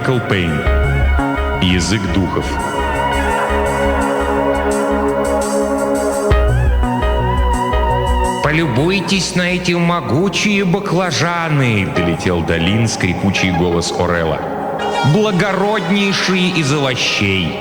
Майкл Пейн. Язык духов. «Полюбуйтесь на эти могучие баклажаны!» — долетел до Лин скрипучий голос Орелла. «Благороднейшие из овощей!»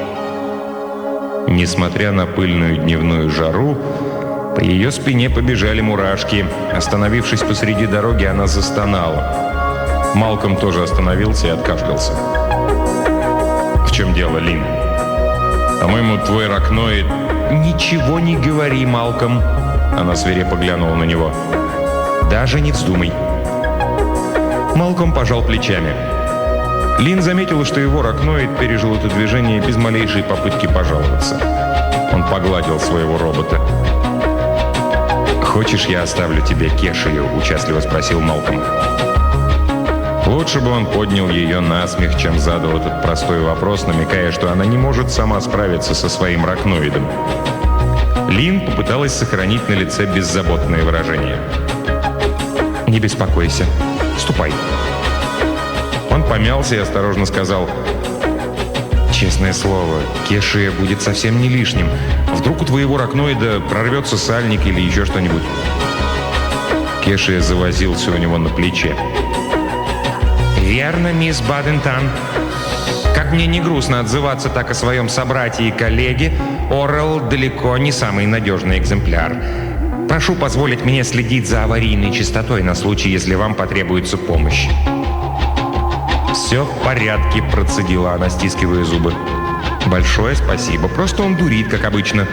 Несмотря на пыльную дневную жару, по ее спине побежали мурашки. Остановившись посреди дороги, она застонала. Малком тоже остановился и откашлялся. «В чем дело, Лин? По-моему, твой ракноид...» «Ничего не говори, Малком!» Она свирепо глянула на него. «Даже не вздумай!» Малком пожал плечами. Лин заметила, что его ракноид пережил это движение без малейшей попытки пожаловаться. Он погладил своего робота. «Хочешь, я оставлю тебе Кешию?» – участливо спросил Малком. Лучше бы он поднял ее на смех, чем задал этот простой вопрос, намекая, что она не может сама справиться со своим ракноидом. Лин попыталась сохранить на лице беззаботное выражение. «Не беспокойся. Ступай». Он помялся и осторожно сказал: «Честное слово, Кешия будет совсем не лишним. Вдруг у твоего ракноида прорвется сальник или еще что-нибудь». Кешия завозился у него на плече. «Верно, мисс Бадентан. Как мне не грустно отзываться так о своем собрате и коллеге, Орелл далеко не самый надежный экземпляр. Прошу позволить мне следить за аварийной частотой на случай, если вам потребуется помощь». «Все в порядке», – процедила она, стискивая зубы. «Большое спасибо. Просто он дурит, как обычно».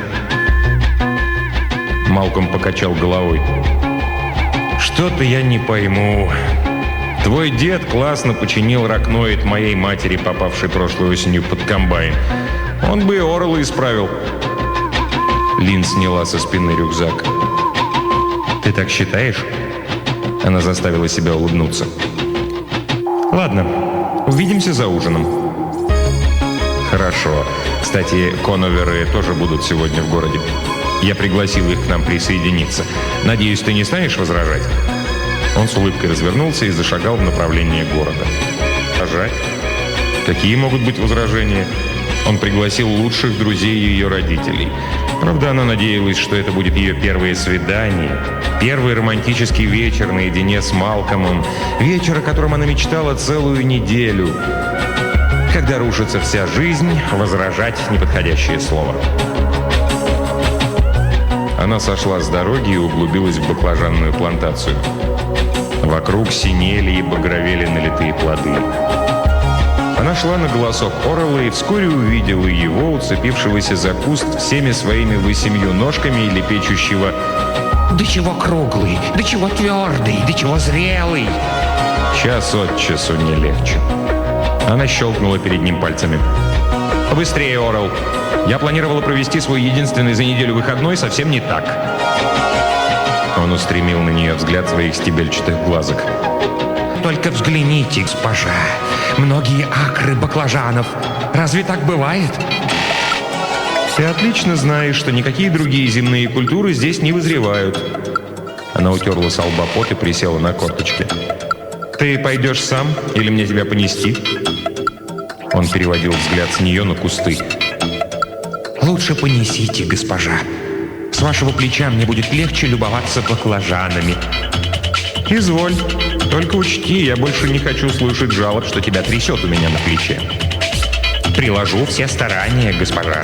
Малком покачал головой. «Что-то я не пойму. Твой дед классно починил ракноид моей матери, попавшей прошлой осенью под комбайн. Он бы и Орелла исправил». Лин сняла со спины рюкзак. «Ты так считаешь?» Она заставила себя улыбнуться. «Ладно, увидимся за ужином». «Хорошо. Кстати, Коноверы тоже будут сегодня в городе. Я пригласил их к нам присоединиться. Надеюсь, ты не станешь возражать?» Он с улыбкой развернулся и зашагал в направлении города. «Возражать? Какие могут быть возражения?» Он пригласил лучших друзей ее родителей. Правда, она надеялась, что это будет ее первое свидание, первый романтический вечер наедине с Малкомом, вечер, о котором она мечтала целую неделю. Когда рушится вся жизнь, возражать – неподходящее слово. Она сошла с дороги и углубилась в баклажанную плантацию. Вокруг синели и багровели налитые плоды. Она шла на голосок Орелла и вскоре увидела его, уцепившегося за куст всеми своими 8 ножками и лепечущего: «Да чего круглый, да чего твердый, да чего зрелый!» Час от часу не легче. Она щелкнула перед ним пальцами. «Побыстрее, Орелл! Я планировала провести свой единственный за неделю выходной совсем не так». Он устремил на нее взгляд своих стебельчатых глазок. «Только взгляните, госпожа! Многие акры баклажанов! Разве так бывает?» «Ты отлично знаешь, что никакие другие земные культуры здесь не вызревают». Она утерла со лба пот и присела на корточки. «Ты пойдешь сам или мне тебя понести?» Он переводил взгляд с нее на кусты. «Лучше понесите, госпожа. С вашего плеча мне будет легче любоваться баклажанами». «Изволь. Только учти, я больше не хочу слышать жалоб, что тебя трясет у меня на плече». «Приложу все старания, госпожа».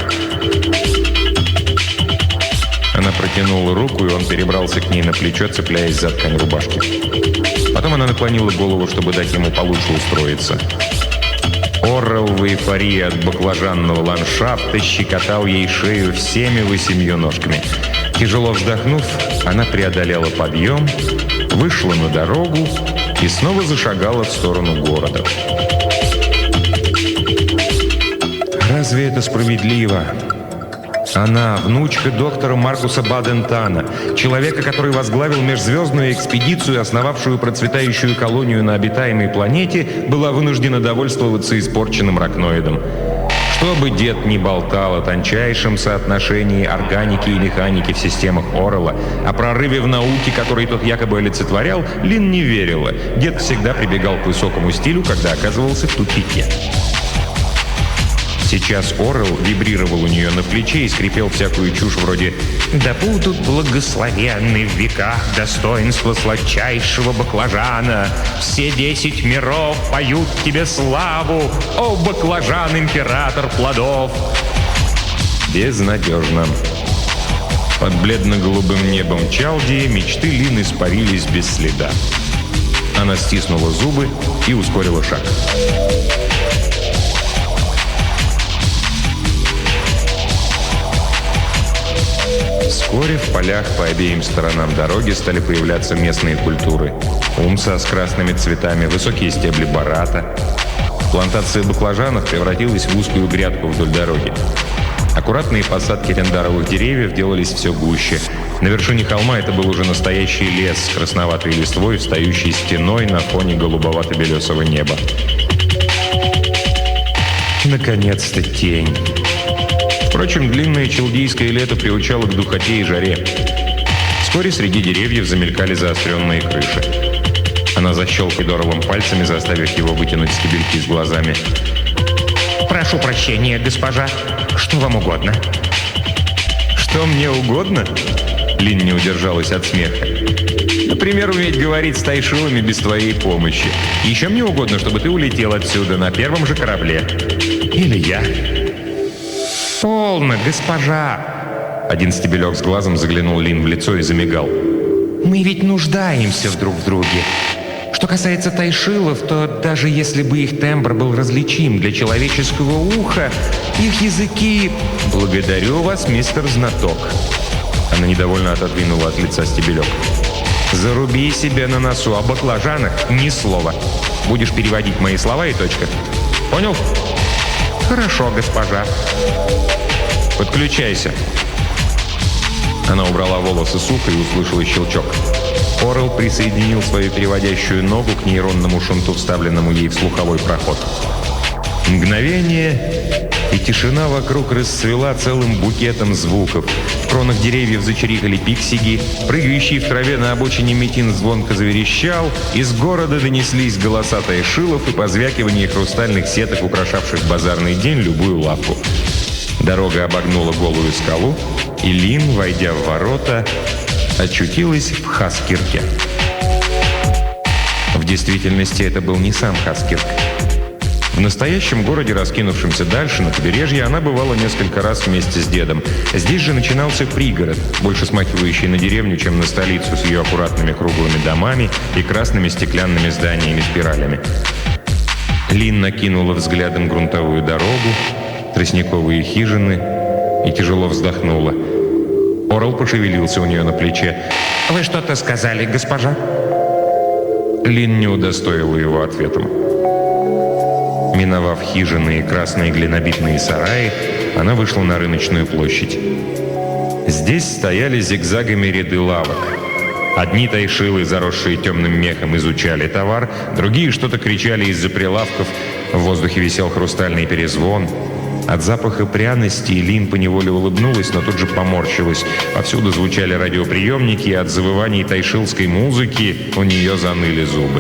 Она протянула руку, и он перебрался к ней на плечо, цепляясь за ткань рубашки. Потом она наклонила голову, чтобы дать ему получше устроиться. Орелл в эйфории от баклажанного ландшафта щекотал ей шею всеми 8 ножками. Тяжело вздохнув, она преодолела подъем, вышла на дорогу и снова зашагала в сторону города. Разве это справедливо? Она, внучка доктора Маркуса Бадентана, человека, который возглавил межзвездную экспедицию, основавшую процветающую колонию на обитаемой планете, была вынуждена довольствоваться испорченным ракноидом. Что Что бы дед ни болтал о тончайшем соотношении органики и механики в системах Орелла, о прорыве в науке, который тот якобы олицетворял, Лин не верила. Дед всегда прибегал к высокому стилю, когда оказывался в тупике. Сейчас Орелл вибрировал у нее на плече и скрипел всякую чушь вроде «Да будут благословенны в веках достоинства сладчайшего баклажана! Все 10 миров поют тебе славу, о баклажан, император плодов!» Безнадежно. Под бледно-голубым небом Чалдии мечты Лин испарились без следа. Она стиснула зубы и ускорила шаг. Вскоре в полях по обеим сторонам дороги стали появляться местные культуры. Умса с красными цветами, высокие стебли барата. Плантация баклажанов превратилась в узкую грядку вдоль дороги. Аккуратные посадки рендаровых деревьев делались все гуще. На вершине холма это был уже настоящий лес с красноватой листвой, встающей стеной на фоне голубовато-белесого неба. Наконец-то тень. Впрочем, длинное чалдийское лето приучало к духоте и жаре. Вскоре среди деревьев замелькали заостренные крыши. Она защелкала Доровым пальцами, заставив его вытянуть стебельки с глазами. «Прошу прощения, госпожа. Что вам угодно?» «Что мне угодно?» Лин не удержалась от смеха. «Например, уметь говорить с тайшилами без твоей помощи. Еще мне угодно, чтобы ты улетел отсюда на первом же корабле. Или я». «Полно, госпожа!» Один стебелек с глазом заглянул Лин в лицо и замигал. «Мы ведь нуждаемся друг в друге. Что касается тайшилов, то даже если бы их тембр был различим для человеческого уха, их языки... Благодарю вас, мистер Знаток». Она недовольно отодвинула от лица стебелек. «Заруби себе на носу, о баклажанах ни слова. Будешь переводить мои слова и точка. Понял?» «Хорошо, госпожа». «Подключайся». Она убрала волосы с уха и услышала щелчок. Орелл присоединил свою переводящую ногу к нейронному шунту, вставленному ей в слуховой проход. Мгновение, и тишина вокруг расцвела целым букетом звуков. В кронах деревьев зачирикали пиксиги, прыгающий в траве на обочине Метин звонко заверещал, из города донеслись голоса тайшилов и позвякивание хрустальных сеток, украшавших в базарный день любую лавку. Дорога обогнула голую скалу, и Лин, войдя в ворота, очутилась в Хаскирке. В действительности это был не сам Хаскирк. В настоящем городе, раскинувшемся дальше, на побережье, она бывала несколько раз вместе с дедом. Здесь же начинался пригород, больше смахивающий на деревню, чем на столицу с ее аккуратными круглыми домами и красными стеклянными зданиями-спиралями. Лин накинула взглядом грунтовую дорогу, тростниковые хижины и тяжело вздохнула. Орелл пошевелился у нее на плече. «Вы что-то сказали, госпожа?» Лин не удостоила его ответом. Миновав хижины и красные глинобитные сараи, она вышла на рыночную площадь. Здесь стояли зигзагами ряды лавок. Одни тайшилы, заросшие темным мехом, изучали товар, другие что-то кричали из-за прилавков, в воздухе висел хрустальный перезвон. От запаха пряности Лин поневоле улыбнулась, но тут же поморщилась. Повсюду звучали радиоприемники, и от завываний тайшилской музыки у нее заныли зубы.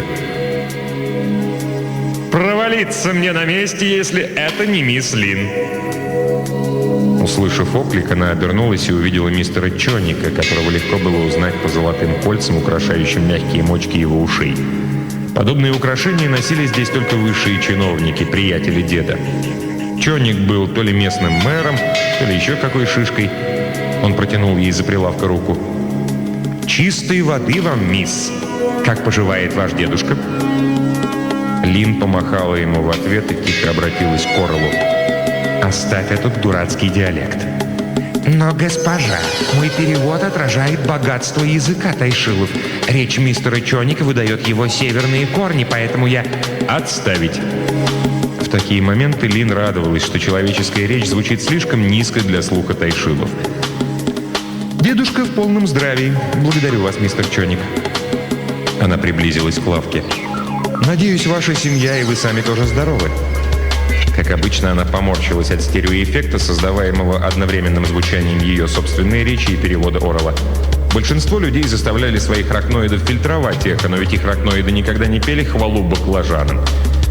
«Провалиться мне на месте, если это не мисс Лин!» Услышав оклик, она обернулась и увидела мистера Чоника, которого легко было узнать по золотым кольцам, украшающим мягкие мочки его ушей. Подобные украшения носили здесь только высшие чиновники, приятели деда. Чоник был то ли местным мэром, то ли еще какой шишкой. Он протянул ей из-за прилавка руку. «Чистой воды вам, мисс! Как поживает ваш дедушка?» Лин помахала ему в ответ и тихо обратилась к Ореллу. «Оставь этот дурацкий диалект». «Но, госпожа, мой перевод отражает богатство языка тайшилов. Речь мистера Чоника выдает его северные корни, поэтому я...» «Отставить!» В такие моменты Лин радовалась, что человеческая речь звучит слишком низко для слуха тайшилов. «Дедушка в полном здравии. Благодарю вас, мистер Чоник». Она приблизилась к лавке. «Надеюсь, ваша семья и вы сами тоже здоровы». Как Как обычно, она поморщилась от стереоэффекта, создаваемого одновременным звучанием ее собственной речи и перевода Орелла. Большинство людей заставляли своих ракноидов фильтровать эхо, но ведь их ракноиды никогда не пели хвалу баклажанам.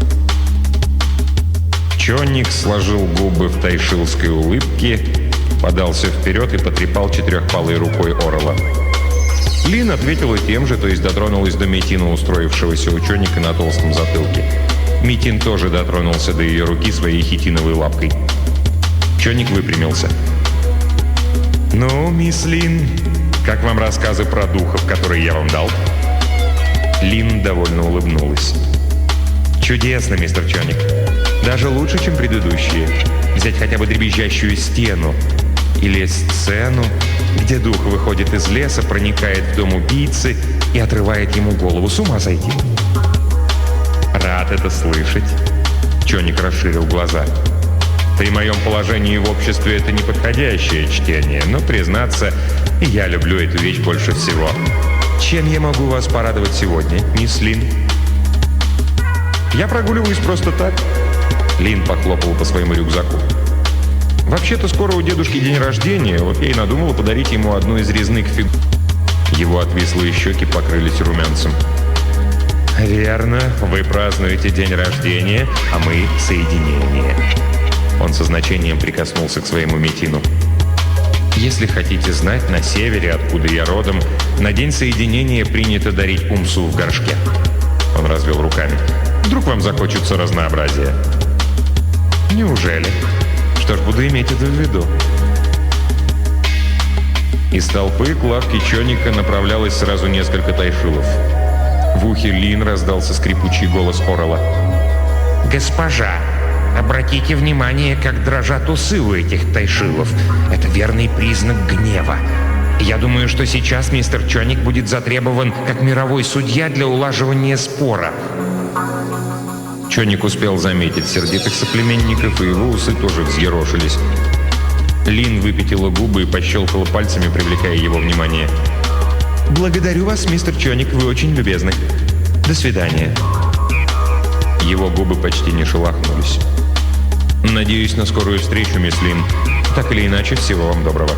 Чоник сложил губы в тайшилской улыбке, подался вперед и потрепал четырехпалой рукой Орелла. Лин ответила тем же, то есть дотронулась до Метина, устроившегося у Чоника на толстом затылке. Метин тоже дотронулся до ее руки своей хитиновой лапкой. Чоник выпрямился. «Ну, мисс Лин, как вам рассказы про духов, которые я вам дал?» Лин довольно улыбнулась. «Чудесно, мистер Чоник. Даже лучше, чем предыдущие. Взять хотя бы дребезжащую стену. Или сцену, где дух выходит из леса, проникает в дом убийцы и отрывает ему голову. С ума сойти!» «Рад это слышать». Чоник расширил глаза. «При моем положении в обществе это неподходящее чтение, но, признаться, я люблю эту вещь больше всего. Чем я могу вас порадовать сегодня, мисс Лин?» «Я прогуливаюсь просто так». Лин похлопал по своему рюкзаку. «Вообще-то скоро у дедушки день рождения, вот я и надумала подарить ему одну из резных фиг...» Его отвислые щеки покрылись румянцем. «Верно, вы празднуете день рождения, а мы — соединение». Он со значением прикоснулся к своему Метину. «Если хотите знать, на севере, откуда я родом, на день соединения принято дарить умсу в горшке». Он развел руками. «Вдруг вам захочется разнообразия?» «Неужели? Что ж, буду иметь это в виду». Из толпы к лавке Чоника направлялось сразу несколько тайшилов. В ухе Лин раздался скрипучий голос Орелла. «Госпожа, обратите внимание, как дрожат усы у этих тайшилов. Это верный признак гнева. Я думаю, что сейчас мистер Чоник будет затребован как мировой судья для улаживания спора». Чоник успел заметить сердитых соплеменников, и его усы тоже взъерошились. Лин выпятила губы и пощелкала пальцами, привлекая его внимание. «Благодарю вас, мистер Чоник, вы очень любезны. До свидания». Его губы почти не шелохнулись. «Надеюсь на скорую встречу, мисс Лин. Так или иначе, всего вам доброго».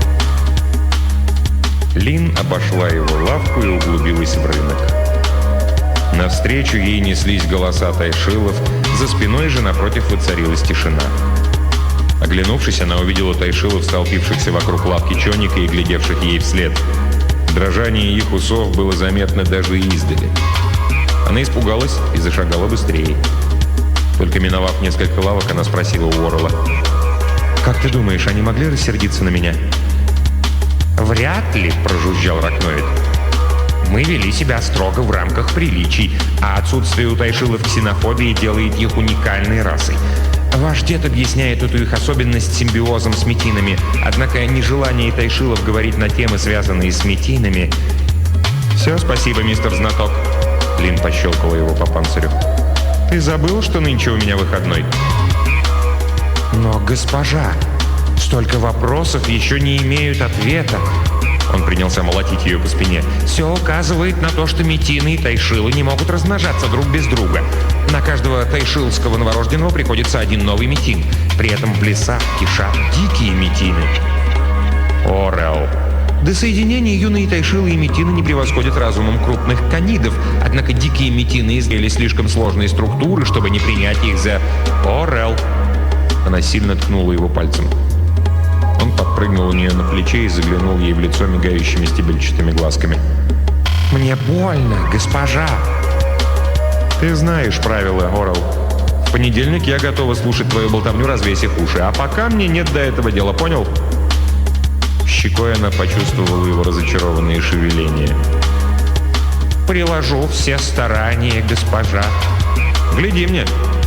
Лин обошла его лавку и углубилась в рынок. Навстречу ей неслись голоса тайшилов, за спиной же напротив воцарилась тишина. Оглянувшись, она увидела тайшилов, столпившихся вокруг лавки Чоника и глядевших ей вслед. Дрожание их усов было заметно даже издали. Она испугалась и зашагала быстрее. Только миновав несколько лавок, она спросила у Орелла: «Как ты думаешь, они могли рассердиться на меня?» «Вряд ли», — прожужжал ракноид. «Мы вели себя строго в рамках приличий, а отсутствие у тайшилов ксенофобии делает их уникальной расой. Ваш дед объясняет эту их особенность симбиозом с метинами, однако нежелание тайшилов говорить на темы, связанные с метинами...» «Все, спасибо, мистер Знаток», — Лин пощелкала его по панцирю. «Ты забыл, что нынче у меня выходной?» «Но, госпожа, столько вопросов еще не имеют ответа». Он принялся молотить ее по спине. «Все указывает на то, что метины и тайшилы не могут размножаться друг без друга. На каждого тайшилского новорожденного приходится один новый метин. При этом в лесах кишат дикие метины». «Орелл, до соединения юные тайшилы и метины не превосходят разумом крупных канидов, однако дикие метины изъяли слишком сложные структуры, чтобы не принять их за...» «Орелл!» Она сильно ткнула его пальцем. Он подпрыгнул у нее на плече и заглянул ей в лицо мигающими стебельчатыми глазками. «Мне больно, госпожа!» «Ты знаешь правила, Орелл. В понедельник я готова слушать твою болтовню, развесив уши, а пока мне нет до этого дела, понял?» Щекой она почувствовала его разочарованные шевеления. «Приложу все старания, госпожа. Гляди мне!»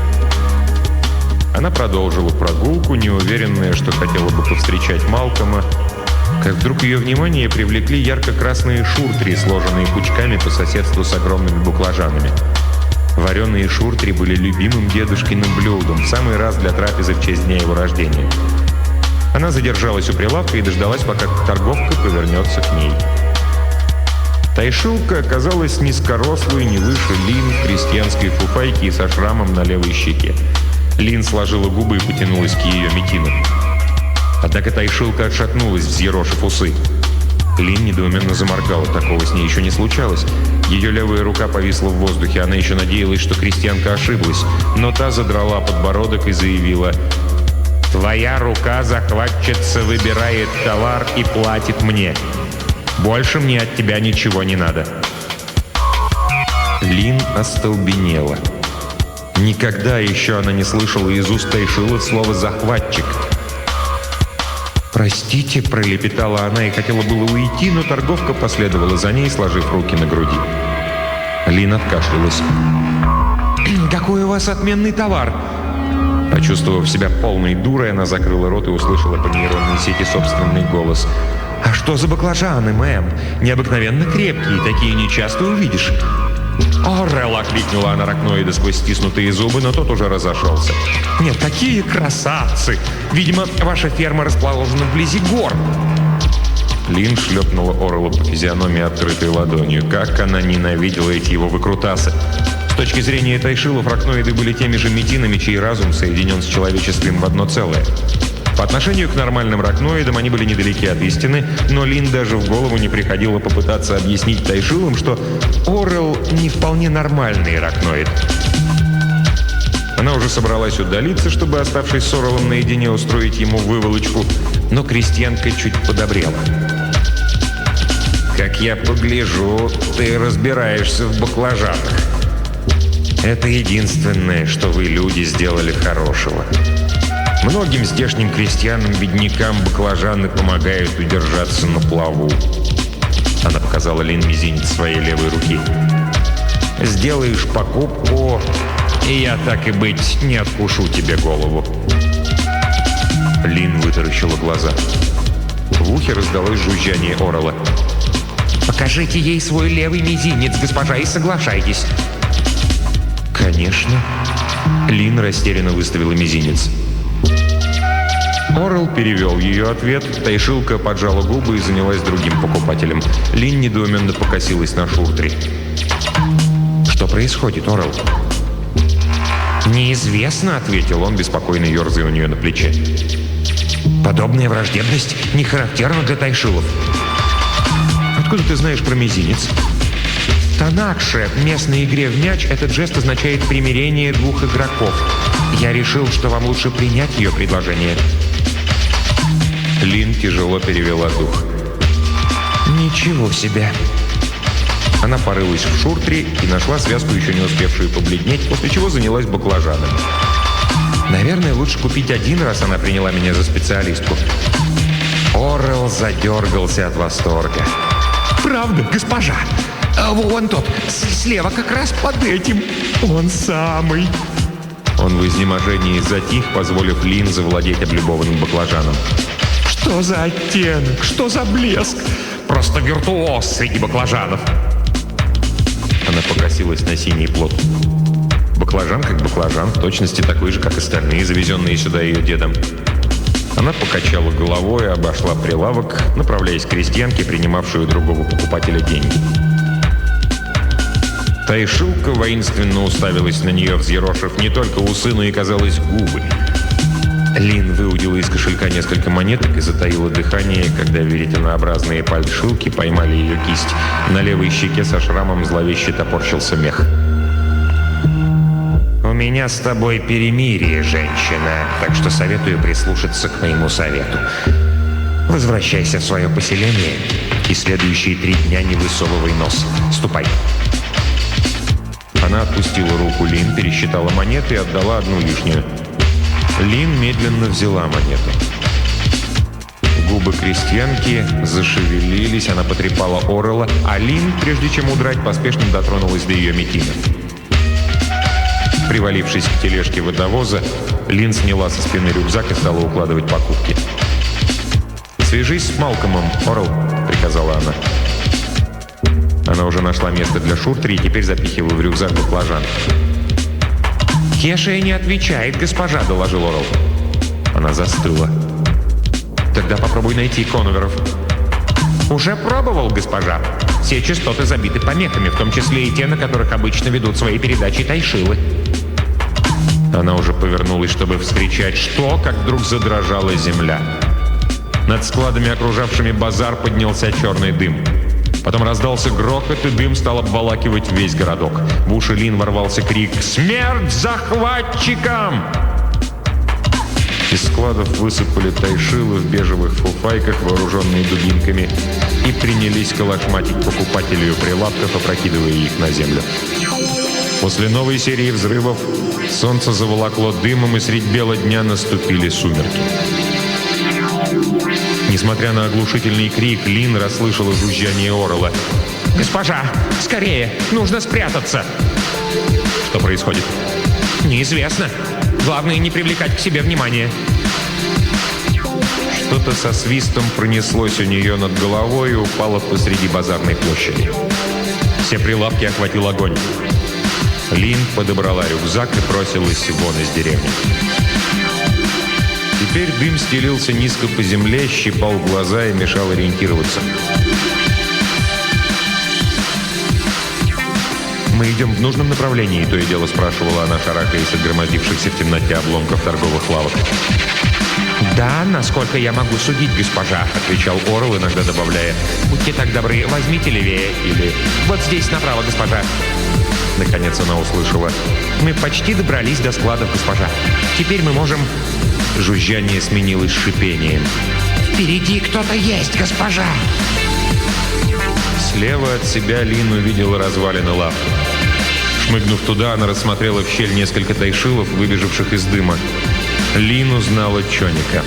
Она продолжила прогулку, неуверенная, что хотела бы повстречать Малкома, как вдруг ее внимание привлекли ярко-красные шуртри, сложенные пучками по соседству с огромными баклажанами. Вареные шуртри были любимым дедушкиным блюдом, в самый раз для трапезы в честь дня его рождения. Она задержалась у прилавка и дождалась, пока торговка повернется к ней. Тайшилка оказалась низкорослой, не выше Лин, в крестьянской фуфайке и со шрамом на левой щеке. Лин сложила губы и потянулась к ее митину. Однако Тайшилка отшатнулась, взъерошив усы. Лин недоуменно заморгала. Такого с ней еще не случалось. Ее левая рука повисла в воздухе. Она еще надеялась, что крестьянка ошиблась. Но та задрала подбородок и заявила: «Твоя рука, захватчица, выбирает товар и платит мне. Больше мне от тебя ничего не надо». Лин остолбенела. Никогда еще она не слышала из уст Тайшилы слово «захватчик». «Простите», — пролепетала она и хотела было уйти, но торговка последовала за ней, сложив руки на груди. Лин откашлялась. «Какой у вас отменный товар!» Почувствовав себя полной дурой, она закрыла рот и услышала по нейронной сети собственный голос. «А что за баклажаны, мэм? Необыкновенно крепкие, такие нечасто увидишь». «Орел!» — окликнула она ракноида сквозь стиснутые зубы, но тот уже разошелся. «Нет, такие красавцы! Видимо, ваша ферма расположена вблизи гор». Лин шлепнула Орелу по физиономии открытой ладонью. Как она ненавидела эти его выкрутасы! С точки зрения Тайшилов, ракноиды были теми же метинами, чей разум соединен с человеческим в одно целое. По отношению к нормальным ракноидам они были недалеки от истины, но Лин даже в голову не приходило попытаться объяснить Тайшилам, что Орел не вполне нормальный ракноид. Она уже собралась удалиться, чтобы, оставшись с Орелом наедине, устроить ему выволочку, но крестьянка чуть подобрела. «Как я погляжу, ты разбираешься в баклажанах. Это единственное, что вы, люди, сделали хорошего. Многим здешним крестьянам-беднякам баклажаны помогают удержаться на плаву». Она показала Лин мизинец своей левой руки. «Сделаешь покупку, и я, так и быть, не откушу тебе голову». Лин вытаращила глаза. В ухе раздалось жужжание Орела. «Покажите ей свой левый мизинец, госпожа, и соглашайтесь». «Конечно». Лин растерянно выставила мизинец. Орел перевел ее ответ, Тайшилка поджала губы и занялась другим покупателем. Лин недоуменно покосилась на Шуртри. «Что происходит, Орел?» «Неизвестно», — ответил он, беспокойно ерзая у нее на плече. «Подобная враждебность не характерна для Тайшилов». «Откуда ты знаешь про мизинец?» «Танакше, в местной игре в мяч этот жест означает примирение двух игроков. Я решил, что вам лучше принять ее предложение». Лин тяжело перевела дух. «Ничего себе!» Она порылась в Шуртри и нашла связку, еще не успевшую побледнеть, после чего занялась баклажаном. «Наверное, лучше купить один, раз она приняла меня за специалистку». Орел задергался от восторга. «Правда, госпожа? Вон тот, слева как раз под этим. Он самый». Он в изнеможении затих, позволив Лин завладеть облюбованным баклажаном. «Что за оттенок? Что за блеск? Просто виртуоз среди баклажанов!» Она покосилась на синий плод. Баклажан как баклажан, в точности такой же, как остальные, завезенные сюда ее дедом. Она покачала головой и обошла прилавок, направляясь к крестьянке, принимавшую у другого покупателя деньги. Тайшилка воинственно уставилась на нее, взъерошив не только усы, но и, казалось, губы. Лин выудила из кошелька несколько монеток и затаила дыхание, когда веретенообразные пальцы-шилки поймали ее кисть. На левой щеке со шрамом зловеще топорщился мех. «У меня с тобой перемирие, женщина, так что советую прислушаться к моему совету. Возвращайся в свое поселение и следующие 3 дня не высовывай нос. Ступай». Она отпустила руку Лин, пересчитала монеты и отдала одну лишнюю. Лин медленно взяла монету. Губы крестьянки зашевелились, она потрепала Орела, а Лин, прежде чем удрать, поспешно дотронулась до ее митина. Привалившись к тележке водовоза, Лин сняла со спины рюкзак и стала укладывать покупки. «Свяжись с Малкомом, Орел», — приказала она. Она уже нашла место для Шуртри и теперь запихивала в рюкзак баклажан. «Кеша не отвечает, госпожа», — доложил Орел. Она застыла. «Тогда попробуй найти Коноверов». «Уже пробовал, госпожа. Все частоты забиты помехами, в том числе и те, на которых обычно ведут свои передачи Тайшилы». Она уже повернулась, чтобы вскричать «Что?», как вдруг задрожала земля. Над складами, окружавшими базар, поднялся черный дым. Потом раздался грохот, и дым стал обволакивать весь городок. В уши Лин ворвался крик «Смерть захватчикам!». Из складов высыпали тайшилы в бежевых фуфайках, вооруженные дубинками, и принялись колошматить покупателей у прилавков, опрокидывая их на землю. После новой серии взрывов солнце заволокло дымом, и средь бела дня наступили сумерки. Несмотря на оглушительный крик, Лин расслышала жужжание Орелла. «Госпожа, скорее! Нужно спрятаться!» Что происходит? «Неизвестно. Главное, не привлекать к себе внимания». Что-то со свистом пронеслось у нее над головой и упало посреди базарной площади. Все прилавки охватил огонь. Лин подобрала рюкзак и бросилась вон из деревни. Теперь дым стелился низко по земле, щипал глаза и мешал ориентироваться. «Мы идем в нужном направлении?» — то и дело спрашивала она, шарахаясь от громоздившихся в темноте обломков торговых лавок. «Да, насколько я могу судить, госпожа», — отвечал Орелл, иногда добавляя: «Будьте так добры, возьмите левее» или «Вот здесь направо, госпожа». Наконец она услышала: «Мы почти добрались до складов, госпожа. Теперь мы можем...» Жужжание сменилось шипением. «Впереди кто-то есть, госпожа!» Слева от себя Лин увидела развалины лавки. Шмыгнув туда, она рассмотрела в щель несколько тайшилов, выбежавших из дыма. Лин узнала Чоника.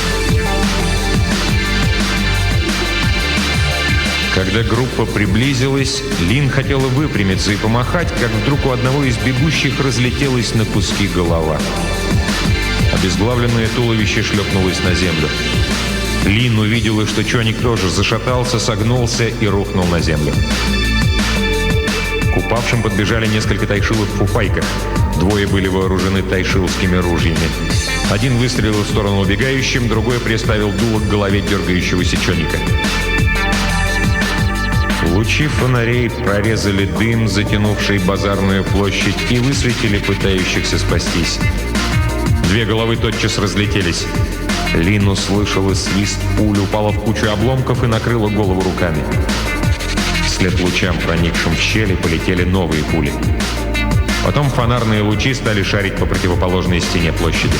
Когда группа приблизилась, Лин хотела выпрямиться и помахать, как вдруг у одного из бегущих разлетелась на куски голова. Обезглавленное туловище шлепнулось на землю. Лин увидела, что Чоник тоже зашатался, согнулся и рухнул на землю. К упавшим подбежали несколько тайшилов в фуфайках. Двое были вооружены тайшилскими ружьями. Один выстрелил в сторону убегающим, другой приставил дуло к голове дергающегося Чоника. Лучи фонарей прорезали дым, затянувший базарную площадь, и высветили пытающихся спастись. Две головы тотчас разлетелись. Лин услышала свист пуль, упала в кучу обломков и накрыла голову руками. Вслед лучам, проникшим в щели, полетели новые пули. Потом фонарные лучи стали шарить по противоположной стене площади.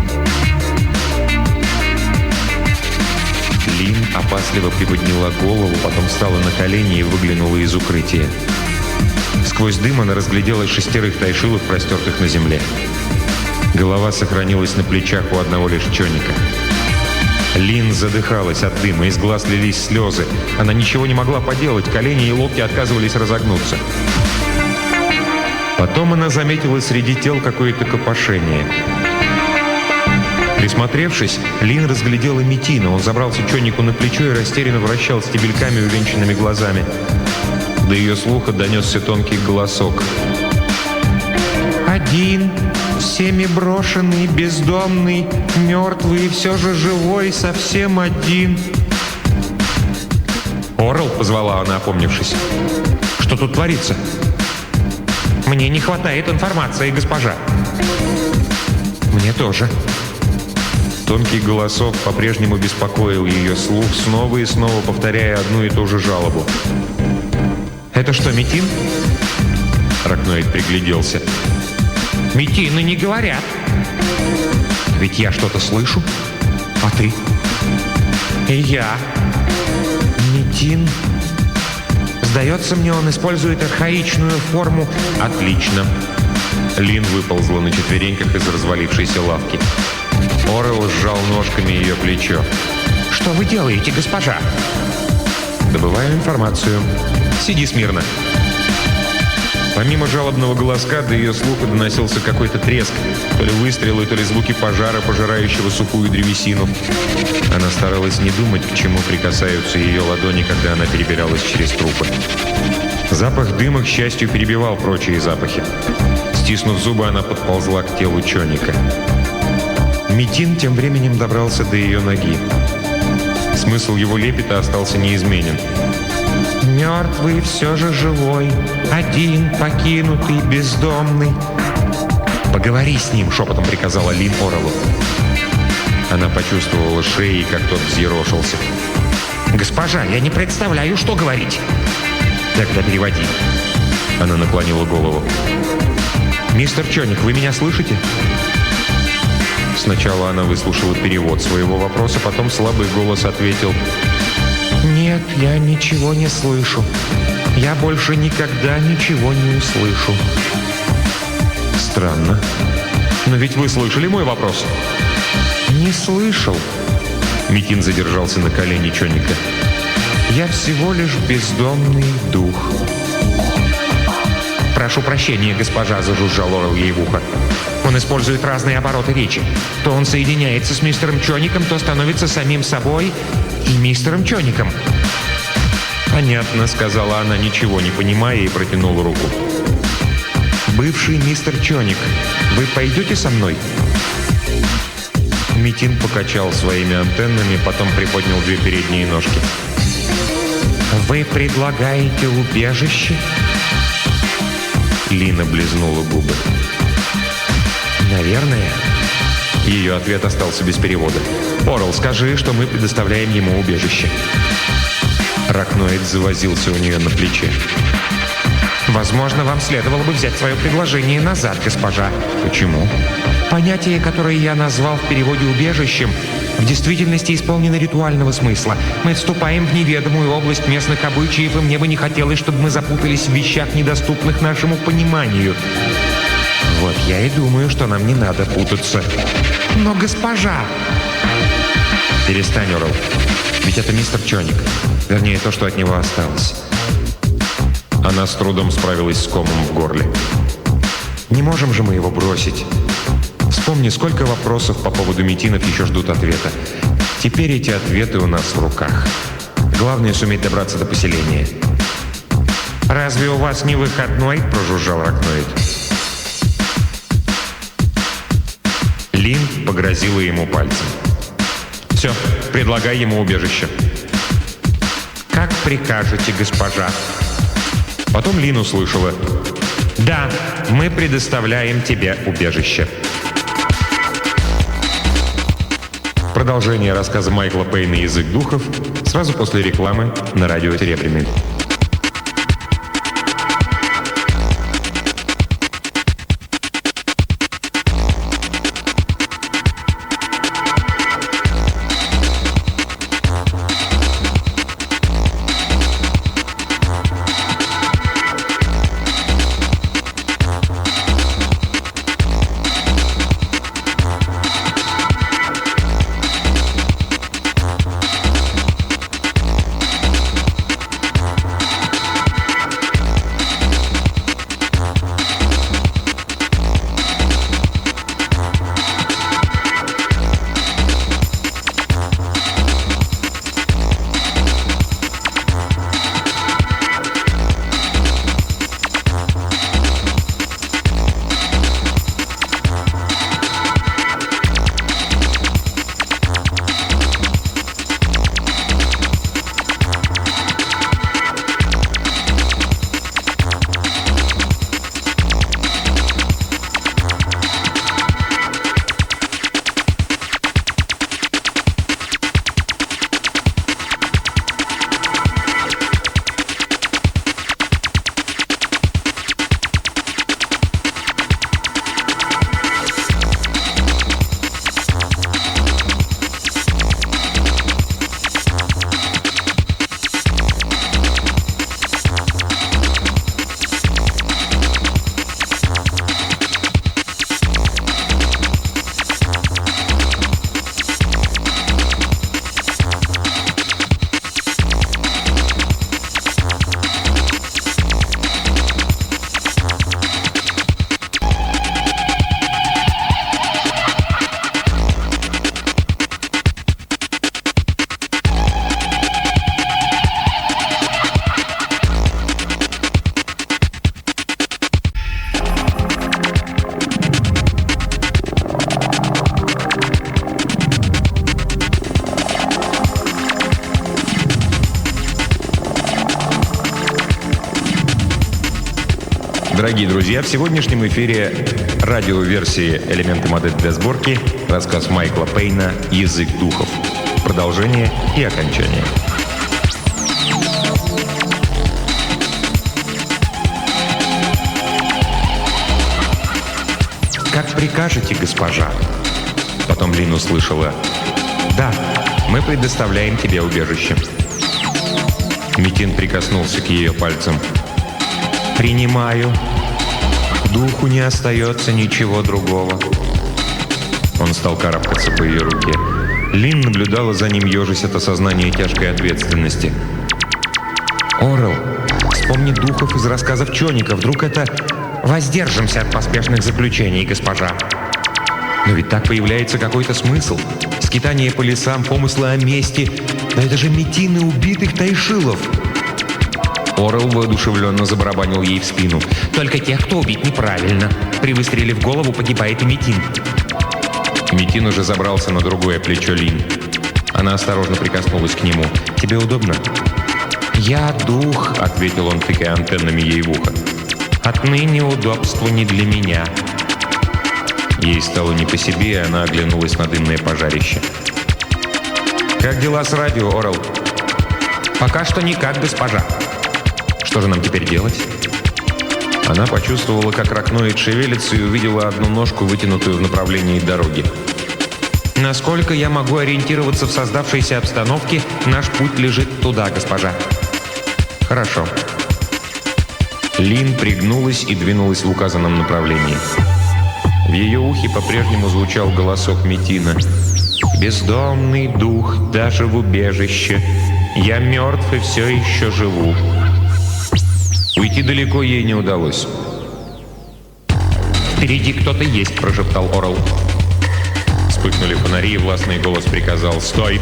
Лин опасливо приподняла голову, потом встала на колени и выглянула из укрытия. Сквозь дым она разглядела 6 тайшилов, простертых на земле. Голова сохранилась на плечах у одного лишь Чоника. Лин задыхалась от дыма, из глаз лились слезы. Она ничего не могла поделать, колени и локти отказывались разогнуться. Потом она заметила среди тел какое-то копошение. Присмотревшись, Лин разглядела Митина. Он забрался Чонику на плечо и растерянно вращал стебельками увенчанными глазами. До ее слуха донесся тонкий голосок. «Один, всеми брошенный, бездомный, мертвый и все же живой, совсем один». «Орелл», — позвала она, опомнившись. «Что тут творится?» «Мне не хватает информации, госпожа». «Мне тоже». Тонкий голосок по-прежнему беспокоил ее слух, снова и снова повторяя одну и ту же жалобу. «Это что, Митин?» Ракноид пригляделся. «Митины не говорят». «Ведь я что-то слышу. А ты?» «И я. Митин. Сдается мне, он использует архаичную форму». «Отлично». Лин выползла на четвереньках из развалившейся лавки. Орелл сжал ножками ее плечо. «Что вы делаете, госпожа?» «Добываю информацию. Сиди смирно». Помимо жалобного голоска до ее слуха доносился какой-то треск, то ли выстрелы, то ли звуки пожара, пожирающего сухую древесину. Она старалась не думать, к чему прикасаются ее ладони, когда она перебиралась через трупы. Запах дыма, к счастью, перебивал прочие запахи. Стиснув зубы, она подползла к телу Чоника. Митин тем временем добрался до ее ноги. Смысл его лепета остался неизменен. «Мертвый, все же живой, один, покинутый, бездомный». «Поговори с ним», — шепотом приказала Лин Ореллу. Она почувствовала шеей, как тот взъерошился. «Госпожа, я не представляю, что говорить». «Тогда переводи». Она наклонила голову. «Мистер Чоник, вы меня слышите?» Сначала она выслушала перевод своего вопроса, потом слабый голос ответил: «Нет, я ничего не слышу. Я больше никогда ничего не услышу». «Странно. Но ведь вы слышали мой вопрос?» «Не слышал». Митин задержался на колене Чоника. «Я всего лишь бездомный дух». «Прошу прощения, госпожа», — зажужжал Орелл ей в ухо. «Он использует разные обороты речи. То он соединяется с мистером Чоником, то становится самим собой и мистером Чоником». «Понятно», — сказала она, ничего не понимая, и протянула руку. «Бывший мистер Чоник, вы пойдете со мной?» Митин покачал своими антеннами, потом приподнял две передние ножки. «Вы предлагаете убежище?» Лина облизнула губы. «Наверное». Ее ответ остался без перевода. «Орелл, скажи, что мы предоставляем ему убежище». Ракноид завозился у нее на плече. «Возможно, вам следовало бы взять свое предложение назад, госпожа». «Почему?» «Понятие, которое я назвал в переводе «убежищем», в действительности исполнено ритуального смысла. Мы вступаем в неведомую область местных обычаев, и мне бы не хотелось, чтобы мы запутались в вещах, недоступных нашему пониманию». «Вот я и думаю, что нам не надо путаться». «Но, госпожа...» «Перестань, Орелл. Ведь это мистер Чоник. Вернее, то, что от него осталось». Она с трудом справилась с комом в горле. «Не можем же мы его бросить. Вспомни, сколько вопросов по поводу Митинов еще ждут ответа. Теперь эти ответы у нас в руках. Главное — суметь добраться до поселения». «Разве у вас не выходной?» — прожужжал Ракноид. Лин погрозила ему пальцем. «Все, предлагай ему убежище». «Как прикажете, госпожа». Потом Лин услышала: «Да, мы предоставляем тебе убежище». Продолжение рассказа Майкла Пейна «Язык духов» сразу после рекламы на радио «Серебряный». Дорогие друзья, в сегодняшнем эфире радиоверсии «Элементы модель для сборки», рассказ Майкла Пейна «Язык духов». Продолжение и окончание. «Как прикажете, госпожа?» Потом Лин услышала: «Да, мы предоставляем тебе убежище». Метин прикоснулся к ее пальцам. «Принимаю. Духу не остается ничего другого». Он стал карабкаться по ее руке. Лин наблюдала за ним, ежась от осознания тяжкой ответственности. «Орел, вспомни духов из рассказов Чоника. Вдруг это... Воздержимся от поспешных заключений, госпожа». «Но ведь так появляется какой-то смысл. Скитание по лесам, помыслы о мести. Но это же метины убитых тайшилов». Орел воодушевленно забарабанил ей в спину. «Только тех, кто убит неправильно. При выстреле в голову погибает и метин». Метин уже забрался на другое плечо Лин. Она осторожно прикоснулась к нему. «Тебе удобно?» «Я дух», — ответил он, тыкая антеннами ей в ухо. «Отныне удобство не для меня». Ей стало не по себе, и она оглянулась на дымное пожарище. «Как дела с радио, Орел?» «Пока что никак, госпожа». «Что же нам теперь делать?» Она почувствовала, как ракноид шевелится, и увидела одну ножку, вытянутую в направлении дороги. «Насколько я могу ориентироваться в создавшейся обстановке, наш путь лежит туда, госпожа». «Хорошо». Лин пригнулась и двинулась в указанном направлении. В ее ухе по-прежнему звучал голосок Метина. «Бездомный дух даже в убежище. Я мертв и все еще живу». Уйти далеко ей не удалось. «Впереди кто-то есть», — прошептал Орел. Вспыхнули фонари, и властный голос приказал: «Стой!».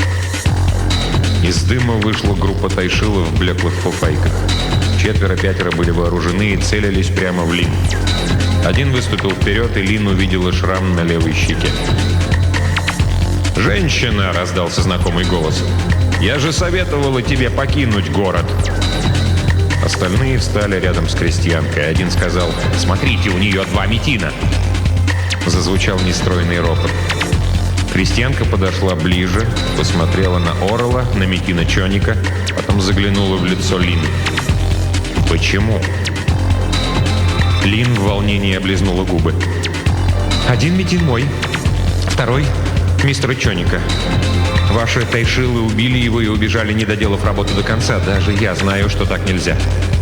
Из дыма вышла группа тайшилов в блеклых фуфайках. 4-5 были вооружены и целились прямо в Лин. Один выступил вперед, и Лин увидела шрам на левой щеке. «Женщина!» — раздался знакомый голос. «Я же советовала тебе покинуть город!» Остальные встали рядом с крестьянкой. Один сказал: «Смотрите, у нее 2 метина!» Зазвучал нестройный ропот. Крестьянка подошла ближе, посмотрела на Орела, на метина Чоника, потом заглянула в лицо Лин. «Почему?» Лин в волнении облизнула губы. «Один метин мой, второй — мистера Чоника. Ваши тайшилы убили его и убежали, не доделав работу до конца. Даже я знаю, что так нельзя».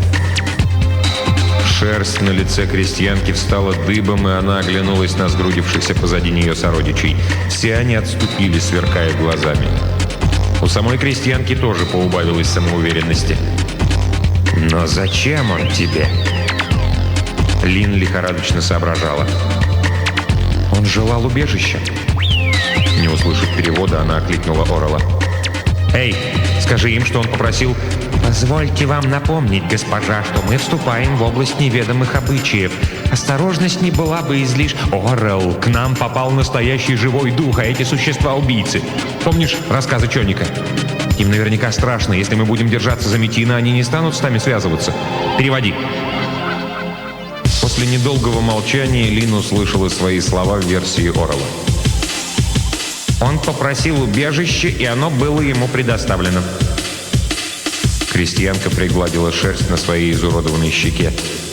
Шерсть на лице крестьянки встала дыбом, и она оглянулась на сгрудившихся позади нее сородичей. Все они отступили, сверкая глазами. У самой крестьянки тоже поубавилось самоуверенности. «Но зачем он тебе?» Лин лихорадочно соображала. «Он желал убежища». Не услышав перевода, она окликнула Орела. «Эй, скажи им, что он попросил...» «Позвольте вам напомнить, госпожа, что мы вступаем в область неведомых обычаев. Осторожность не была бы излишней». «Орел, к нам попал настоящий живой дух, а эти существа — убийцы. Помнишь рассказы Чоника? Им наверняка страшно. Если мы будем держаться за метина, они не станут с нами связываться. Переводи». После недолгого молчания Лин услышала свои слова в версии Орела. «Он попросил убежище, и оно было ему предоставлено». Крестьянка пригладила шерсть на своей изуродованной щеке.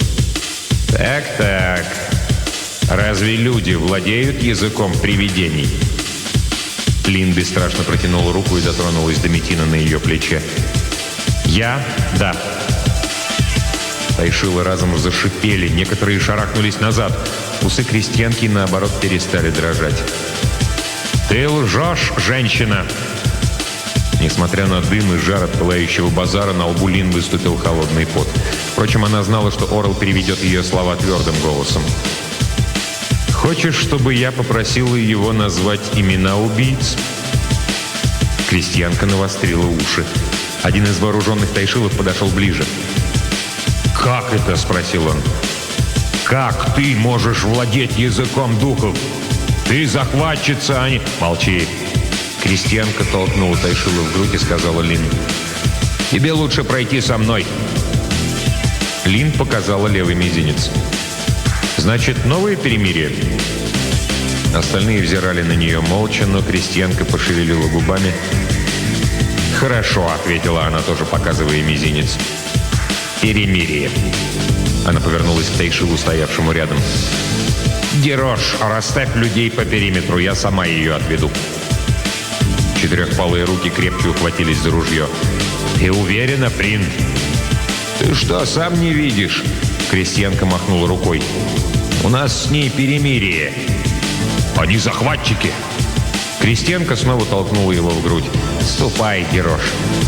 «Так. Разве люди владеют языком привидений?» Лин бесстрашно протянула руку и дотронулась до метина на ее плече. Да». Тайшилы разом зашипели, некоторые шарахнулись назад. Усы крестьянки, наоборот, перестали дрожать. «Ты лжешь, женщина!» Несмотря на дым и жар от пылающего базара, на лбу Лин выступил холодный пот. Впрочем, она знала, что Орел переведет ее слова твердым голосом. «Хочешь, чтобы я попросила его назвать имена убийц?» Крестьянка навострила уши. Один из вооруженных тайшилов подошел ближе. «Как это?» — спросил он. «Как ты можешь владеть языком духов? Ты захватчица, а не...» «Молчи!» Крестьянка толкнула тайшила в грудь и сказала Лин: «Тебе лучше пройти со мной». Лин показала левый мизинец. «Значит, новое перемирие?» Остальные взирали на нее молча, но крестьянка пошевелила губами. «Хорошо», — ответила она, тоже показывая мизинец. «Перемирие». Она повернулась к Тайшилу, стоявшему рядом. «Герош, расставь людей по периметру, я сама ее отведу». Четырехпалые руки крепче ухватились за ружье. «Ты уверена, Прин?» «Ты что, сам не видишь?» Крестьянка махнула рукой. «У нас с ней перемирие». «Они захватчики!» Крестьянка снова толкнула его в грудь. «Ступай, Герош!»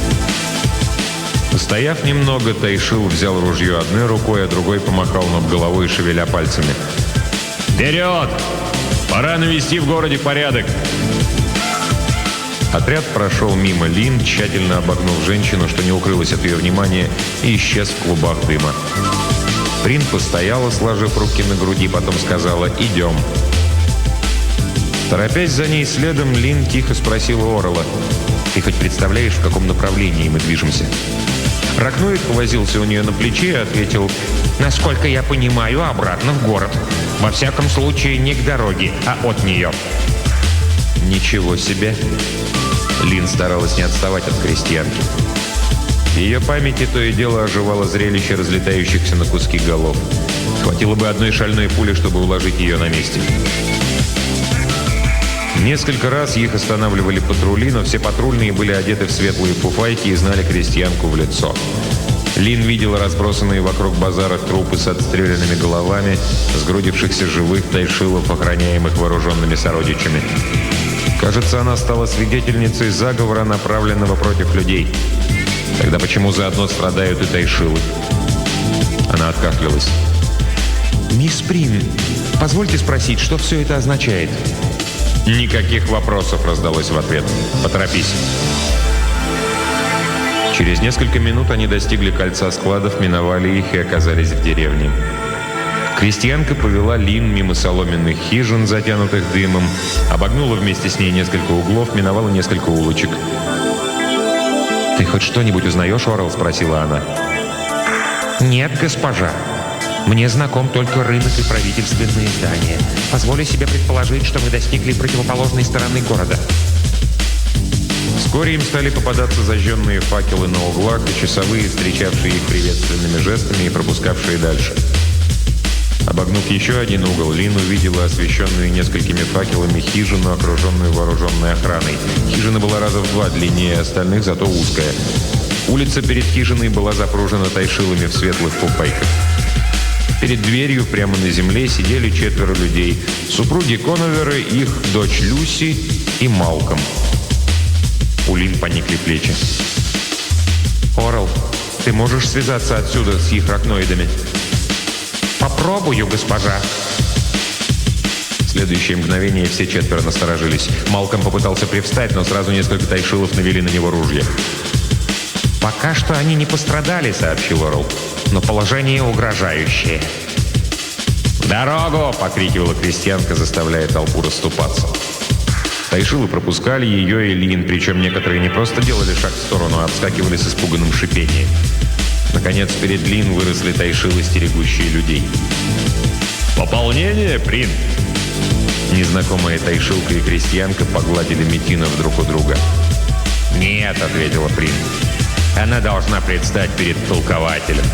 Постояв немного, Тайшил взял ружье одной рукой, а другой помахал над головой, шевеля пальцами. «Вперед! Пора навести в городе порядок!» Отряд прошел мимо Лин, тщательно обогнув женщину, что не укрылось от ее внимания, и исчез в клубах дыма. Прин постояла, сложив руки на груди, потом сказала «Идем». Торопясь за ней следом, Лин тихо спросила Орла: «Ты хоть представляешь, в каком направлении мы движемся?» Ракноид повозился у нее на плече и ответил: «Насколько я понимаю, обратно в город. Во всяком случае, не к дороге, а от нее». «Ничего себе!» Лин старалась не отставать от крестьянки. В ее памяти то и дело оживало зрелище разлетающихся на куски голов. Хватило бы одной шальной пули, чтобы уложить ее на месте. Несколько раз их останавливали патрули, но все патрульные были одеты в светлые фуфайки и знали крестьянку в лицо. Лин видела разбросанные вокруг базара трупы с отстрелянными головами, сгрудившихся живых тайшилов, охраняемых вооруженными сородичами. Кажется, она стала свидетельницей заговора, направленного против людей. Тогда почему заодно страдают и тайшилы? Она откашлялась. «Мисс Прин, позвольте спросить, что все это означает?» «Никаких вопросов», — раздалось в ответ. «Поторопись». Через несколько минут они достигли кольца складов, миновали их и оказались в деревне. Крестьянка повела Лин мимо соломенных хижин, затянутых дымом, обогнула вместе с ней несколько углов, миновала несколько улочек. «Ты хоть что-нибудь узнаешь, Орл?» — спросила она. «Нет, госпожа. Мне знаком только рынок и правительственные здания. Позволю себе предположить, что мы достигли противоположной стороны города». Вскоре им стали попадаться зажженные факелы на углах и часовые, встречавшие их приветственными жестами и пропускавшие дальше. Обогнув еще один угол, Лин увидела освещенную несколькими факелами хижину, окруженную вооруженной охраной. Хижина была раза в 2 длиннее остальных, зато узкая. Улица перед хижиной была запружена тайшилами в светлых фуфайках. Перед дверью прямо на земле сидели 4 людей. Супруги Коновера, их дочь Люси и Малком. У Лин поникли плечи. «Орл, ты можешь связаться отсюда с их ракноидами?» «Попробую, госпожа». В следующее мгновение все 4 насторожились. Малком попытался привстать, но сразу несколько тайшилов навели на него ружья. «Пока что они не пострадали», — сообщил Орл. «Но положение угрожающее». «Дорогу!» — покрикивала крестьянка, заставляя толпу расступаться. Тайшилы пропускали ее и Лин, причем некоторые не просто делали шаг в сторону, а отскакивали с испуганным шипением. Наконец, перед Лин выросли тайшилы, стерегущие людей. «Пополнение, Прин!» Незнакомая тайшилка и крестьянка погладили метинов друг у друга. «Нет», — ответила Прин. «Она должна предстать перед толкователем».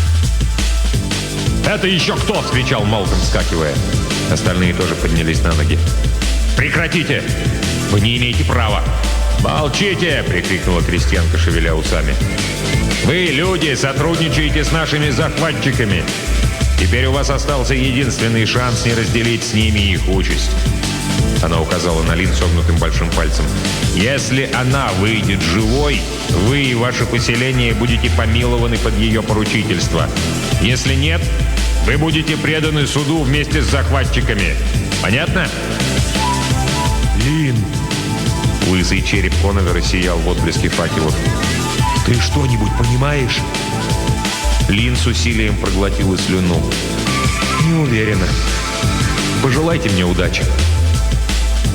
«Это еще кто?» — вскричал Малком, вскакивая. Остальные тоже поднялись на ноги. «Прекратите! Вы не имеете права!» «Молчите!» — прикрикнула крестьянка, шевеля усами. «Вы, люди, сотрудничаете с нашими захватчиками. Теперь у вас остался единственный шанс не разделить с ними их участь». Она указала на Лин согнутым большим пальцем. «Если она выйдет живой, вы и ваше поселение будете помилованы под ее поручительство. Если нет, вы будете преданы суду вместе с захватчиками. Понятно?» «Лин!» Лысый череп Коновера сиял в отблеске факелов. «Ты что-нибудь понимаешь?» Лин с усилием проглотила слюну. «Не уверена. Пожелайте мне удачи».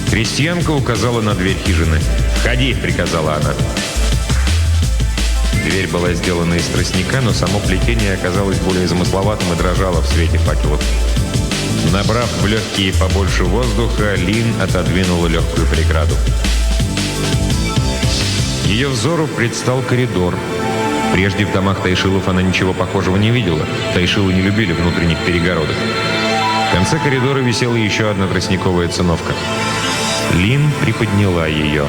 Крестьянка указала на дверь хижины. «Входи!» — приказала она. Дверь дверь была сделана из тростника, но само плетение оказалось более замысловатым и дрожало в свете факелов. Набрав в легкие побольше воздуха, Лин отодвинула легкую преграду. Ее взору предстал коридор. Прежде в домах тайшилов она ничего похожего не видела. Тайшилы не любили внутренних перегородок. В конце коридора висела еще одна тростниковая циновка. Лин приподняла ее.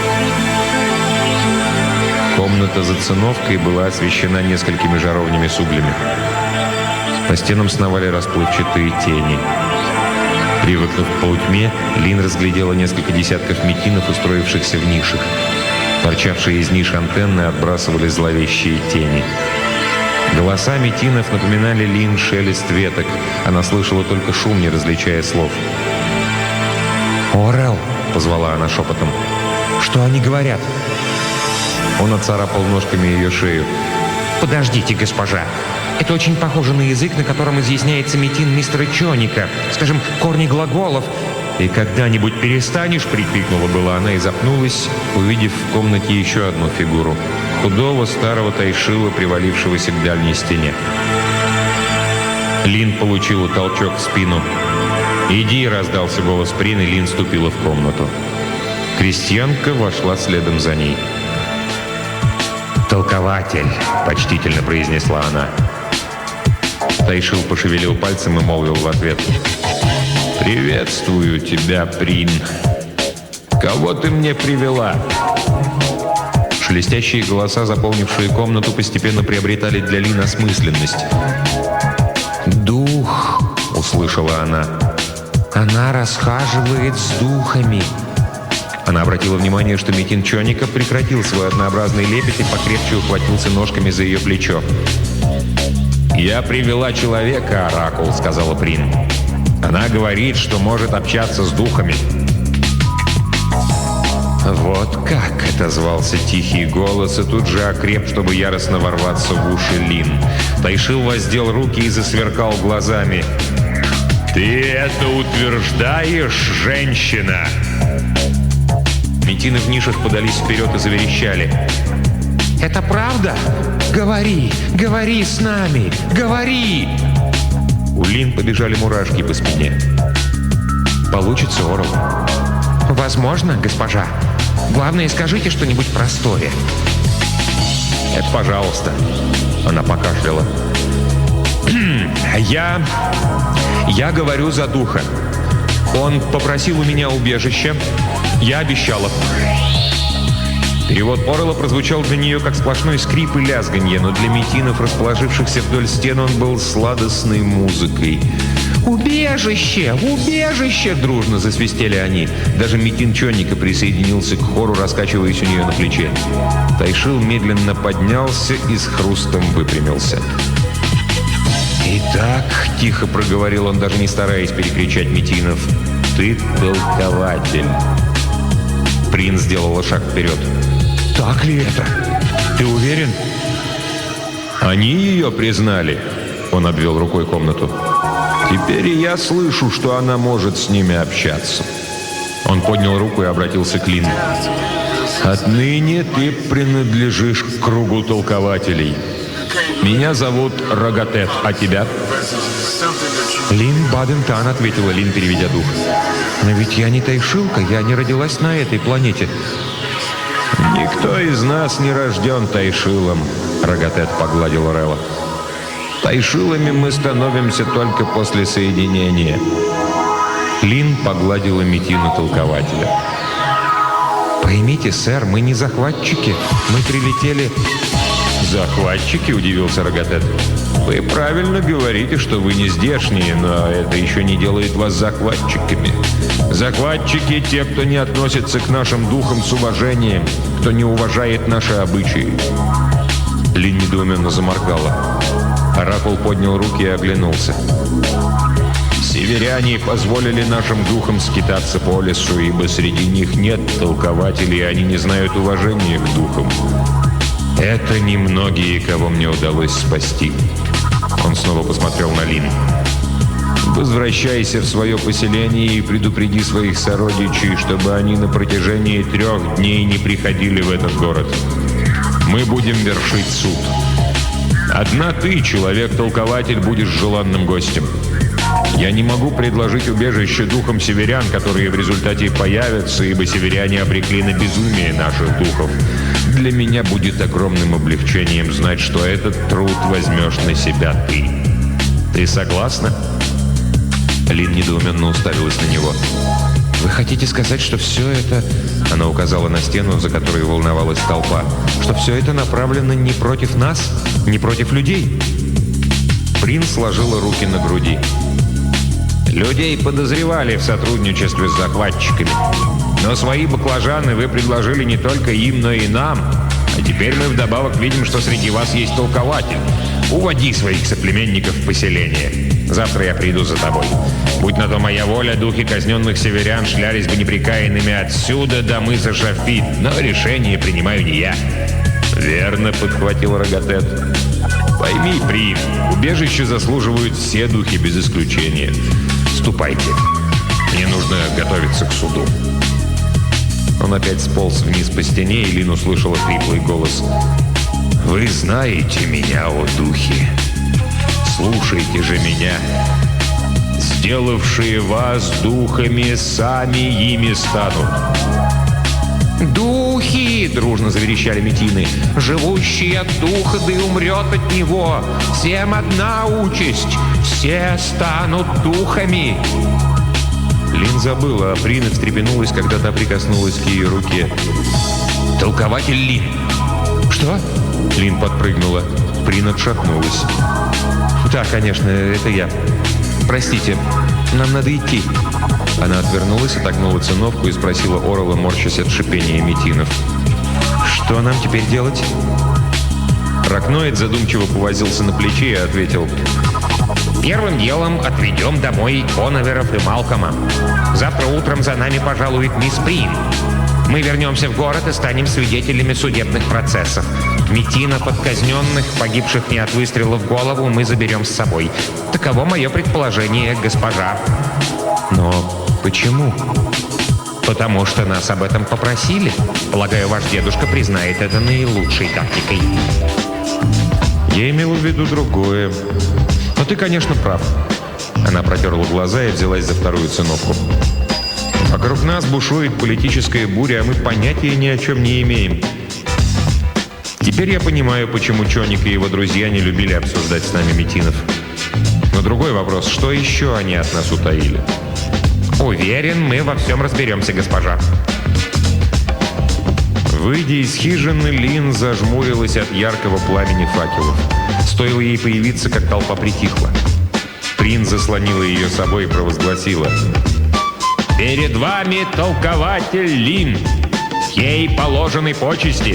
Комната за циновкой была освещена несколькими жаровнями с углями. По стенам сновали расплывчатые тени. Привыкнув к полутьме, Лин разглядела несколько десятков метинов, устроившихся в нишах. Торчавшие из ниш антенны отбрасывали зловещие тени. Голоса метинов напоминали Лин шелест веток. Она слышала только шум, не различая слов. «Орел!» — позвала она шепотом. «Что они говорят?» Он оцарапал ножками ее шею. «Подождите, госпожа. Это очень похоже на язык, на котором изъясняется метин мистера Чоника. Скажем, корни глаголов. «И когда-нибудь перестанешь?» — прикрикнула была она и запнулась, увидев в комнате еще одну фигуру. Худого старого тайшила, привалившегося к дальней стене. Лин получила толчок в спину. «Иди!» — раздался голос Прин, и Лин ступила в комнату. Крестьянка вошла следом за ней. «Толкователь!» — почтительно произнесла она. Тайшил пошевелил пальцем и молвил в ответ: «Приветствую тебя, Прин. Кого ты мне привела?» Шелестящие голоса, заполнившие комнату, постепенно приобретали для Лин осмысленность. «Дух!» — услышала она. «Она расхаживает с духами!» Она обратила внимание, что метин Чоника прекратил свой однообразный лепет и покрепче ухватился ножками за ее плечо. «Я привела человека, Оракул», — сказала Прин. «Она говорит, что может общаться с духами». «Вот как!» — отозвался тихий голос, и тут же окреп, чтобы яростно ворваться в уши Лин. Тайшил воздел руки и засверкал глазами. «Ты это утверждаешь, женщина?» Метины в нишах подались вперед и заверещали. «Это правда? Говори! Говори с нами! Говори!» У Лин побежали мурашки по спине. «Получится, Орел?» «Возможно, госпожа. Главное, скажите что-нибудь простое». «Это пожалуйста». Она покашляла. «Я говорю за духа. Он попросил у меня убежища. Я обещала». Перевод Орла прозвучал для нее как сплошной скрип и лязганье, но для метинов, расположившихся вдоль стен, он был сладостной музыкой. «Убежище! Убежище!» — дружно засвистели они. Даже метин Чоника присоединился к хору, раскачиваясь у нее на плече. Тайшил медленно поднялся и с хрустом выпрямился. «Итак», — тихо проговорил он, даже не стараясь перекричать метинов, — «ты толкователь». Принц сделала шаг вперед. «Так ли это? Ты уверен?» «Они ее признали», — он обвел рукой комнату. «Теперь и я слышу, что она может с ними общаться». Он поднял руку и обратился к Лин. «Отныне ты принадлежишь к кругу толкователей. Меня зовут Рогатет, а тебя?» «Лин Бадентан», — ответила Лин, переведя дух. «Но ведь я не тайшилка, я не родилась на этой планете». «Никто из нас не рожден тайшилом», — Рогатет погладил Орела. «Тайшилами мы становимся только после соединения». Лин погладила метину толкователя. «Поймите, сэр, мы не захватчики. Мы прилетели...» «Захватчики?» — удивился Рогатет. «Вы правильно говорите, что вы не здешние, но это еще не делает вас захватчиками. Захватчики — те, кто не относится к нашим духам с уважением, кто не уважает наши обычаи». Лин недоуменно заморгала. Оракул поднял руки и оглянулся. «Северяне позволили нашим духам скитаться по лесу, ибо среди них нет толкователей, и они не знают уважения к духам. Это немногие, кого мне удалось спасти». Он снова посмотрел на Лин. «Возвращайся в свое поселение и предупреди своих сородичей, чтобы они на протяжении 3 дней не приходили в этот город. Мы будем вершить суд. Одна ты, человек-толкователь, будешь желанным гостем. Я не могу предложить убежище духам северян, которые в результате появятся, ибо северяне обрекли на безумие наших духов. Для меня будет огромным облегчением знать, что этот труд возьмешь на себя ты. Ты согласна?» Лин недоуменно уставилась на него. «Вы хотите сказать, что все это...» Она указала на стену, за которой волновалась толпа. «Что все это направлено не против нас, не против людей?» Принц сложила руки на груди. «Людей подозревали в сотрудничестве с захватчиками. Но свои баклажаны вы предложили не только им, но и нам. А теперь мы вдобавок видим, что среди вас есть толкователь. Уводи своих соплеменников в поселение. Завтра я приду за тобой. Будь на то моя воля, духи казненных северян шлялись бы неприкаянными отсюда до мыса Шафит. Но решение принимаю не я». «Верно», — подхватил Рогатет. «Пойми, При, убежище заслуживают все духи без исключения. Ступайте. Мне нужно готовиться к суду». Он опять сполз вниз по стене, и Лин услышала хриплый голос. «Вы знаете меня, о духи. Слушайте же меня. Сделавшие вас духами, сами ими станут». «Духи!» — дружно заверещали метины. «Живущий от духа, да и умрет от него! Всем одна участь! Все станут духами!» Лин забыла, а Прин встрепенулась, когда та прикоснулась к ее руке. «Толкователь Лин!» «Что?» Лин подпрыгнула. Прин отшатнулась. «Да, конечно, это я. Простите, нам надо идти». Она отвернулась, отогнула циновку и спросила Орелла, морщась от шипения метинов. «Что нам теперь делать?» Ракноид задумчиво повозился на плече и ответил: «Первым делом отведем домой Коноверов и Малкома. Завтра утром за нами пожалует мисс Прин. Мы вернемся в город и станем свидетелями судебных процессов. Метинов от казненных, погибших не от выстрела в голову, мы заберем с собой. Таково мое предположение, госпожа». «Но почему?» «Потому что нас об этом попросили. Полагаю, ваш дедушка признает это наилучшей тактикой». «Я имела в виду другое. Но ты, конечно, прав». Она протерла глаза и взялась за вторую циновку. «Вокруг нас бушует политическая буря, а мы понятия ни о чем не имеем. Теперь я понимаю, почему Чоник и его друзья не любили обсуждать с нами метинов. Но другой вопрос, что еще они от нас утаили?» «Уверен, мы во всем разберемся, госпожа». Выйдя из хижины, Лин зажмурилась от яркого пламени факелов. Стоило ей появиться, как толпа притихла. Прин заслонила ее собой и провозгласила: «Перед вами толкователь Лин! Ей положены почести!»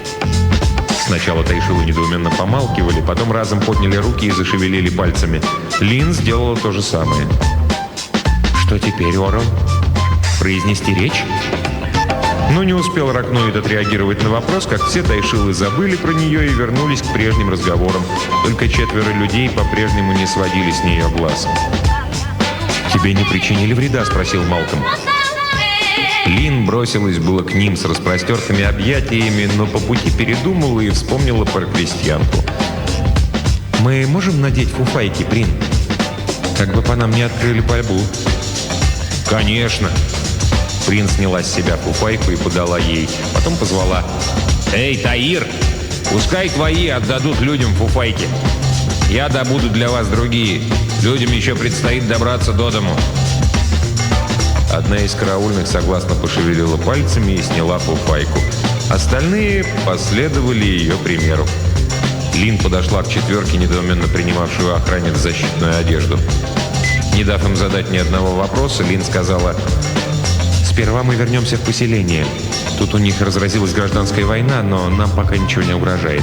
Сначала Тайшилы недоуменно помалкивали, потом разом подняли руки и зашевелили пальцами. Лин сделала то же самое. «Что теперь, Орел? Произнести речь?» Но не успел Ракноид отреагировать на вопрос, как все Тайшилы забыли про нее и вернулись к прежним разговорам. Только 4 людей по-прежнему не сводили с нее глаз. «Тебе не причинили вреда?» — спросил Малком. Лин бросилась было к ним с распростертыми объятиями, но по пути передумала и вспомнила про крестьянку. «Мы можем надеть фуфайки, Прин? Как бы по нам не открыли пальбу». «Конечно!» Прин сняла с себя фуфайку и подала ей. Потом позвала: «Эй, Таир, пускай твои отдадут людям фуфайки. Я добуду для вас другие. Людям еще предстоит добраться до дому». Одна из караульных согласно пошевелила пальцами и сняла фуфайку. Остальные последовали ее примеру. Лин подошла к 4, недоуменно принимавшую охранец защитную одежду. Не дав им задать ни одного вопроса, Лин сказала: «Сперва мы вернемся в поселение. Тут у них разразилась гражданская война, но нам пока ничего не угрожает».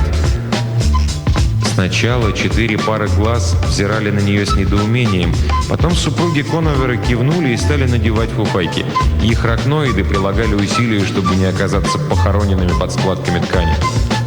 Сначала 4 пары глаз взирали на нее с недоумением. Потом супруги Коновера кивнули и стали надевать фуфайки. Их ракноиды прилагали усилия, чтобы не оказаться похороненными под складками ткани.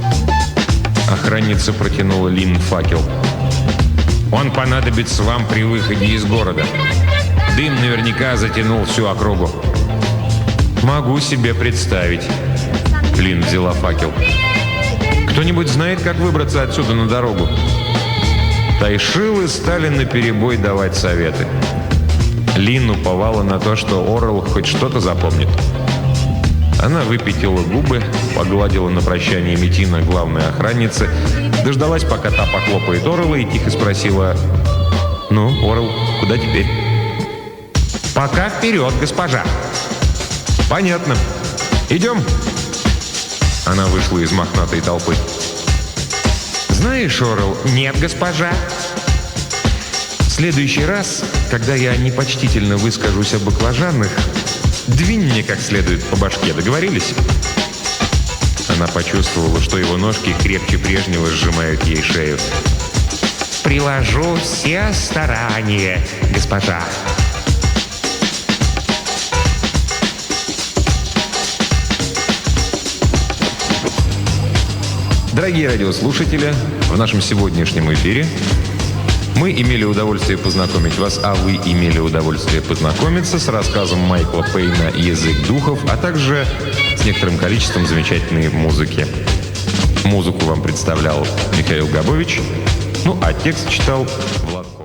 Охранница протянула Лин факел. «Он понадобится вам при выходе из города. Дым наверняка затянул всю округу». «Могу себе представить». Лин взяла факел. Кто-нибудь знает, как выбраться отсюда на дорогу?» Тайшилы стали наперебой давать советы. Лин уповала на то, что Орел хоть что-то запомнит. Она выпятила губы, погладила на прощание Метина, главной охранницы, дождалась, пока та похлопает Орела, и тихо спросила: «Ну, Орел, куда теперь?» «Пока вперед, госпожа!» «Понятно. Идем?» Она вышла из мохнатой толпы. «Знаешь, Орел...» «Нет, госпожа!» «В следующий раз, когда я непочтительно выскажусь о баклажанах, двинь мне как следует по башке, договорились?» Она почувствовала, что его ножки крепче прежнего сжимают ей шею. «Приложу все старания, госпожа!» Дорогие радиослушатели, в нашем сегодняшнем эфире мы имели удовольствие познакомить вас, а вы имели удовольствие познакомиться с рассказом Майкла Пейна «Язык духов», а также с некоторым количеством замечательной музыки. Музыку вам представлял Михаил Габович, а текст читал Влад.